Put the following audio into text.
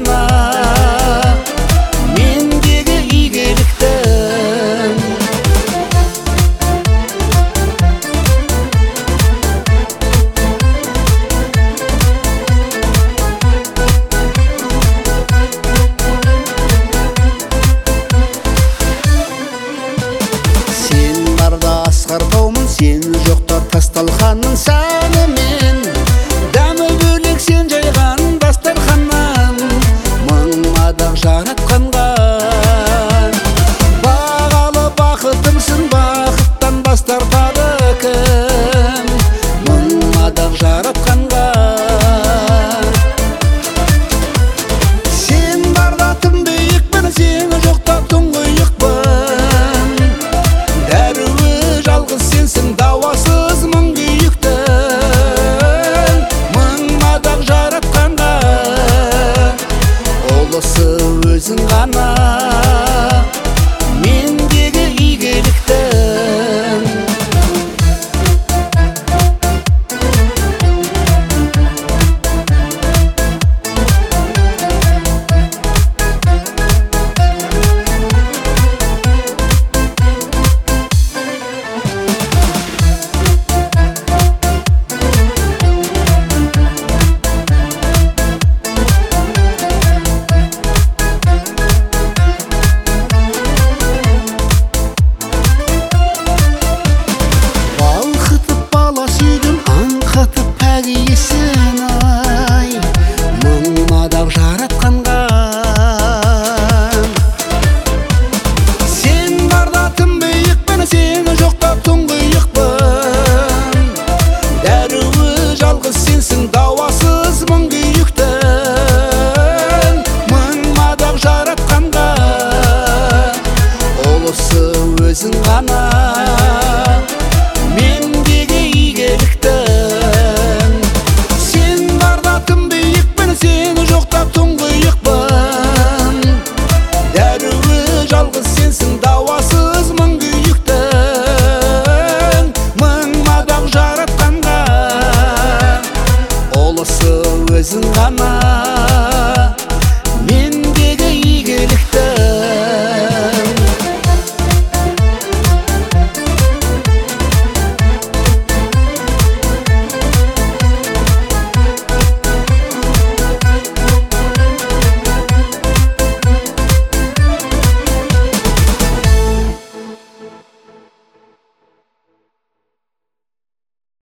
ғана мендегі игіліктің. Сен барда асқар таумын, сен жоқта тасталқанның сәнімен, дәмі бөлек сен жайған дастарханнан, мың мадақ жаратқанға. Бағалы бақытымсың, бақыттан бас тартады кім, мың мадақ жаратқанға. Сен барда тым биікпін, сен жоқта тұңғиықпын, дәруі жалғыз сенсің, дауасыз мың күйіктің, мың мадақ жаратқанға. Олысы өзің ғана мендегі игіліктің. Сенсің, дауа